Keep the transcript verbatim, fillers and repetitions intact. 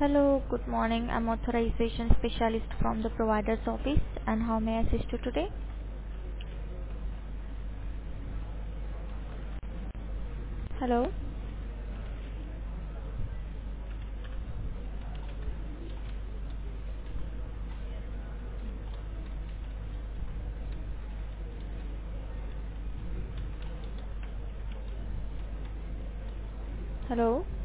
Hello, good morning. I'm authorization specialist from the provider's office, and how may I assist you today? Hello? Hello?